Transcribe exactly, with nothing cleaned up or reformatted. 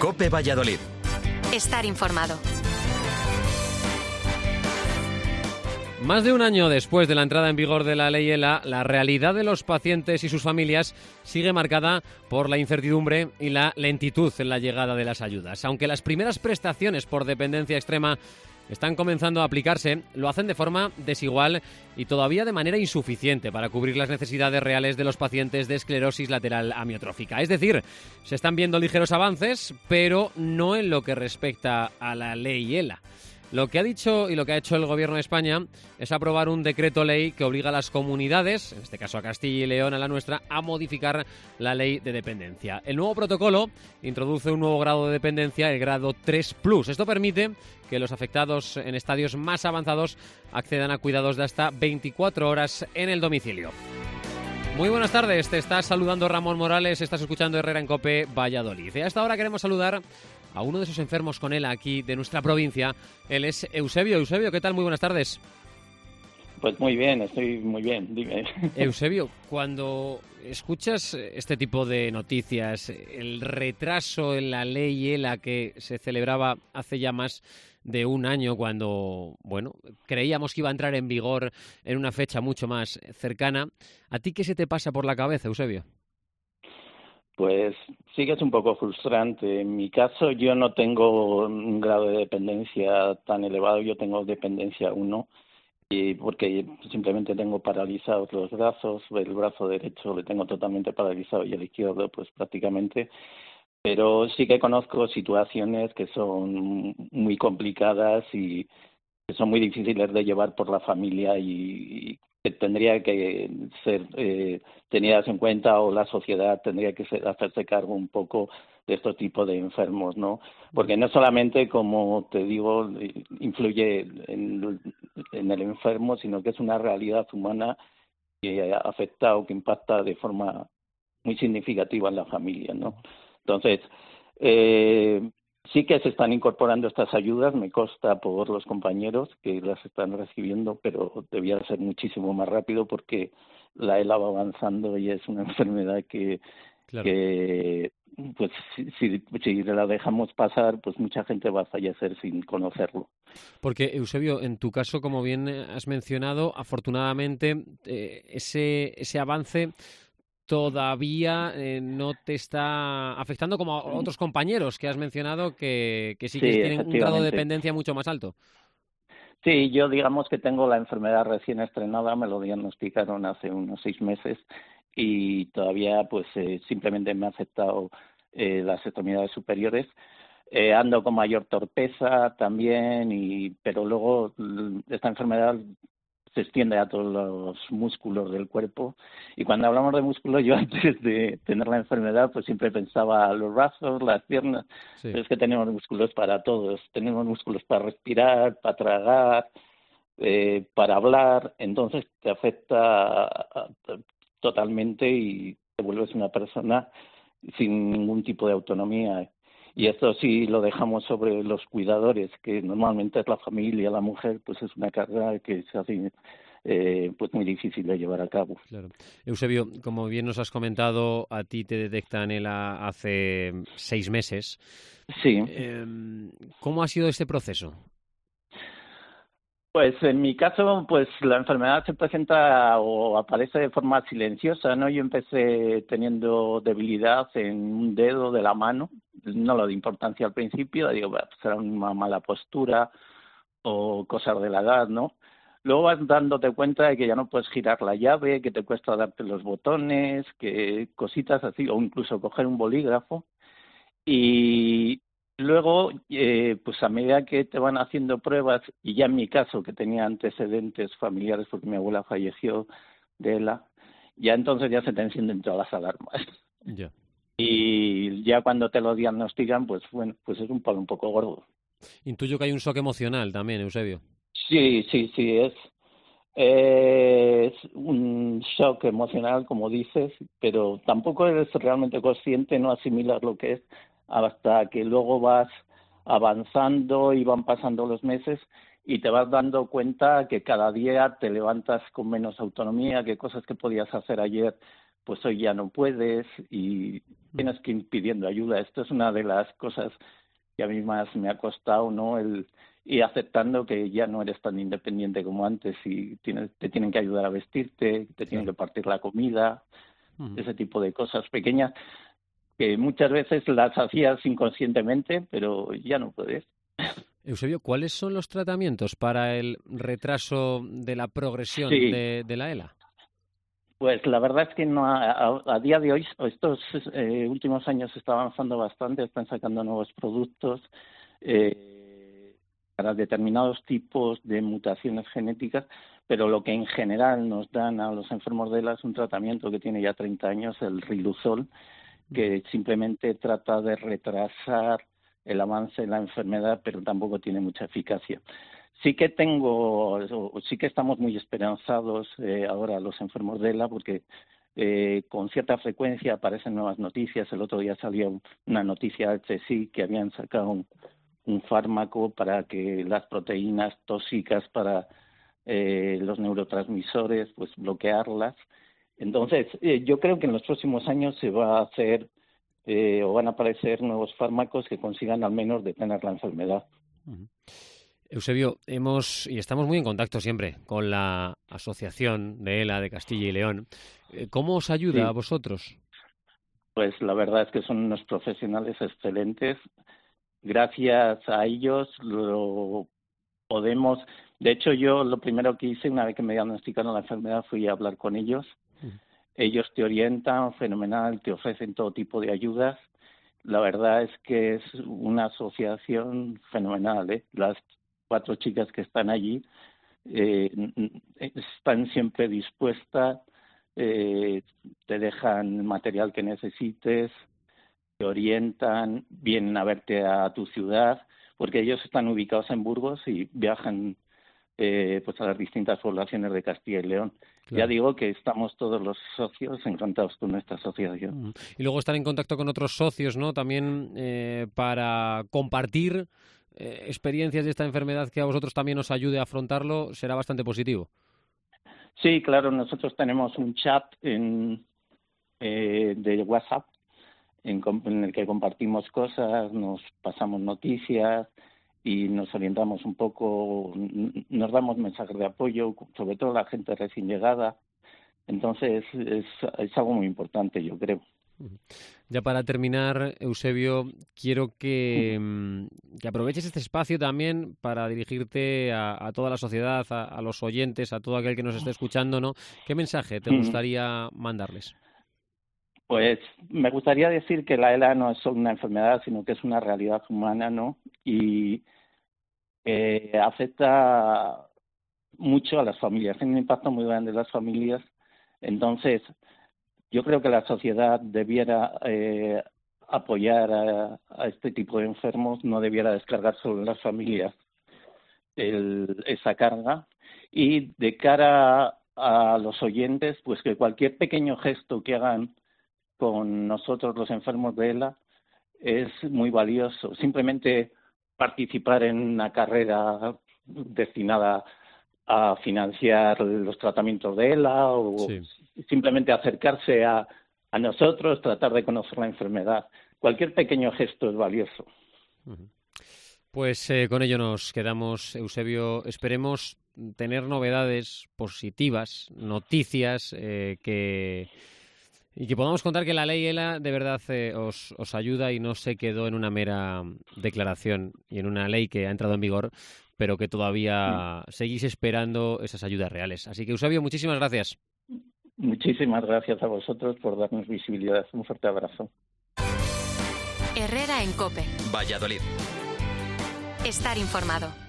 COPE Valladolid. Estar informado. Más de un año después de la entrada en vigor de la ley ELA, la realidad de los pacientes y sus familias sigue marcada por la incertidumbre y la lentitud en la llegada de las ayudas. Aunque las primeras prestaciones por dependencia extrema están comenzando a aplicarse, lo hacen de forma desigual y todavía de manera insuficiente para cubrir las necesidades reales de los pacientes de esclerosis lateral amiotrófica. Es decir, se están viendo ligeros avances, pero no en lo que respecta a la ley ELA. Lo que ha dicho y lo que ha hecho el Gobierno de España es aprobar un decreto ley que obliga a las comunidades, en este caso a Castilla y León, a la nuestra, a modificar la ley de dependencia. El nuevo protocolo introduce un nuevo grado de dependencia, el grado tres plus. Esto permite que los afectados en estadios más avanzados accedan a cuidados de hasta veinticuatro horas en el domicilio. Muy buenas tardes, te está saludando Ramón Morales, estás escuchando Herrera en COPE Valladolid. Y a esta hora queremos saludar a uno de esos enfermos con ELA aquí de nuestra provincia. Él es Eusebio. Eusebio, ¿qué tal? Muy buenas tardes. Pues muy bien, estoy muy bien, dime. Eusebio, cuando escuchas este tipo de noticias, el retraso en la ley ELA que se celebraba hace ya más de un año, cuando, bueno, creíamos que iba a entrar en vigor en una fecha mucho más cercana, ¿a ti qué se te pasa por la cabeza, Eusebio? Pues sí que es un poco frustrante. En mi caso yo no tengo un grado de dependencia tan elevado, yo tengo dependencia uno, y porque simplemente tengo paralizados los brazos, el brazo derecho le tengo totalmente paralizado y el izquierdo pues prácticamente, pero sí que conozco situaciones que son muy complicadas y que son muy difíciles de llevar por la familia y, y que tendría que ser eh, tenidas en cuenta, o la sociedad tendría que ser, hacerse cargo un poco de estos tipos de enfermos, ¿no? Porque no solamente, como te digo, influye en, en el enfermo, sino que es una realidad humana que afecta o que impacta de forma muy significativa en la familia, ¿no? Entonces, eh, sí que se están incorporando estas ayudas, me consta por los compañeros que las están recibiendo, pero debía ser muchísimo más rápido porque la ELA va avanzando y es una enfermedad que, claro, que pues si, si, si la dejamos pasar, pues mucha gente va a fallecer sin conocerlo. Porque, Eusebio, en tu caso, como bien has mencionado, afortunadamente eh, ese, ese avance todavía eh, no te está afectando como a otros compañeros que has mencionado que, que sí que sí, tienen un grado de dependencia mucho más alto. Sí, yo digamos que tengo la enfermedad recién estrenada, me lo diagnosticaron hace unos seis meses y todavía pues eh, simplemente me ha afectado eh, las extremidades superiores. Eh, ando con mayor torpeza también, y pero luego esta enfermedad se extiende a todos los músculos del cuerpo. Y cuando hablamos de músculos, yo antes de tener la enfermedad, pues siempre pensaba los brazos, las piernas. Sí. Pero es que tenemos músculos para todos. Tenemos músculos para respirar, para tragar, eh, para hablar. Entonces te afecta totalmente y te vuelves una persona sin ningún tipo de autonomía. Y esto sí lo dejamos sobre los cuidadores, que normalmente es la familia, la mujer, pues es una carga que se hace eh, pues muy difícil de llevar a cabo. Claro. Eusebio, como bien nos has comentado, a ti te detectan ELA hace seis meses. Sí. Eh, ¿Cómo ha sido este proceso? Pues en mi caso, pues la enfermedad se presenta o aparece de forma silenciosa, ¿no? Yo empecé teniendo debilidad en un dedo de la mano, no lo de importancia al principio, digo, pues será una mala postura o cosas de la edad, ¿no? Luego vas dándote cuenta de que ya no puedes girar la llave, que te cuesta darte los botones, que cositas así, o incluso coger un bolígrafo. Y luego, eh, pues a medida que te van haciendo pruebas, y ya en mi caso, que tenía antecedentes familiares porque mi abuela falleció de ELA, ya entonces ya se te encienden todas las alarmas. Ya. Y ya cuando te lo diagnostican, pues bueno, pues es un palo un poco gordo. Intuyo que hay un shock emocional también, Eusebio. Sí, sí, sí, es, es un shock emocional, como dices, pero tampoco eres realmente consciente, no asimilas lo que es, hasta que luego vas avanzando y van pasando los meses y te vas dando cuenta que cada día te levantas con menos autonomía, que cosas que podías hacer ayer, pues hoy ya no puedes, y tienes que ir pidiendo ayuda. Esto es una de las cosas que a mí más me ha costado, ¿no? El y aceptando que ya no eres tan independiente como antes y tienes, te tienen que ayudar a vestirte, te tienen que partir la comida, uh-huh. ese tipo de cosas pequeñas que muchas veces las hacías inconscientemente, pero ya no puedes. Eusebio, ¿cuáles son los tratamientos para el retraso de la progresión sí. de, de la ELA? Pues la verdad es que no a, a día de hoy, estos eh, últimos años se está avanzando bastante, están sacando nuevos productos eh, para determinados tipos de mutaciones genéticas, pero lo que en general nos dan a los enfermos de ELA es un tratamiento que tiene ya treinta años, el Riluzol, que simplemente trata de retrasar el avance de la enfermedad, pero tampoco tiene mucha eficacia. Sí que tengo, sí que estamos muy esperanzados eh, ahora los enfermos de ELA, porque eh, con cierta frecuencia aparecen nuevas noticias. El otro día salió una noticia de H S I que habían sacado un, un fármaco para que las proteínas tóxicas para eh, los neurotransmisores, pues bloquearlas. Entonces, eh, yo creo que en los próximos años se va a hacer eh, o van a aparecer nuevos fármacos que consigan al menos detener la enfermedad. Uh-huh. Eusebio, hemos y estamos muy en contacto siempre con la Asociación de ELA de Castilla y León. ¿Cómo os ayuda sí. a vosotros? Pues la verdad es que son unos profesionales excelentes. Gracias a ellos lo podemos... De hecho, yo lo primero que hice una vez que me diagnosticaron la enfermedad fui a hablar con ellos. Uh-huh. Ellos te orientan fenomenal, te ofrecen todo tipo de ayudas. La verdad es que es una asociación fenomenal, ¿eh? Las cuatro chicas que están allí eh, están siempre dispuestas, eh, te dejan material que necesites, te orientan, vienen a verte a tu ciudad, porque ellos están ubicados en Burgos y viajan eh, pues a las distintas poblaciones de Castilla y León. Claro. Ya digo que estamos todos los socios encantados con esta asociación. Y luego estar en contacto con otros socios, ¿no? También eh, para compartir eh, experiencias de esta enfermedad que a vosotros también os ayude a afrontarlo, será bastante positivo. Sí, claro, nosotros tenemos un chat en, eh, de WhatsApp en, en el que compartimos cosas, nos pasamos noticias y nos orientamos un poco, nos damos mensajes de apoyo, sobre todo la gente recién llegada. Entonces es, es algo muy importante, yo creo. Ya para terminar, Eusebio, quiero que, que aproveches este espacio también para dirigirte a, a toda la sociedad, a, a los oyentes, a todo aquel que nos esté escuchando, ¿no? ¿Qué mensaje te gustaría mandarles? Pues me gustaría decir que la ELA no es solo una enfermedad, sino que es una realidad humana, ¿no? Y eh, afecta mucho a las familias, tiene un impacto muy grande en las familias. Entonces, yo creo que la sociedad debiera eh, apoyar a, a este tipo de enfermos, no debiera descargar sobre las familias el, esa carga. Y de cara a, a los oyentes, pues que cualquier pequeño gesto que hagan con nosotros los enfermos de ELA es muy valioso. Simplemente participar en una carrera destinada a financiar los tratamientos de ELA o sí. simplemente acercarse a, a nosotros, tratar de conocer la enfermedad. Cualquier pequeño gesto es valioso. Pues eh, con ello nos quedamos, Eusebio. Esperemos tener novedades positivas, noticias eh, que... Y que podamos contar que la ley ELA de verdad eh, os, os ayuda y no se quedó en una mera declaración y en una ley que ha entrado en vigor, pero que todavía sí. seguís esperando esas ayudas reales. Así que, Eusebio, muchísimas gracias. Muchísimas gracias a vosotros por darnos visibilidad. Un fuerte abrazo. Herrera en COPE. Valladolid. Estar informado.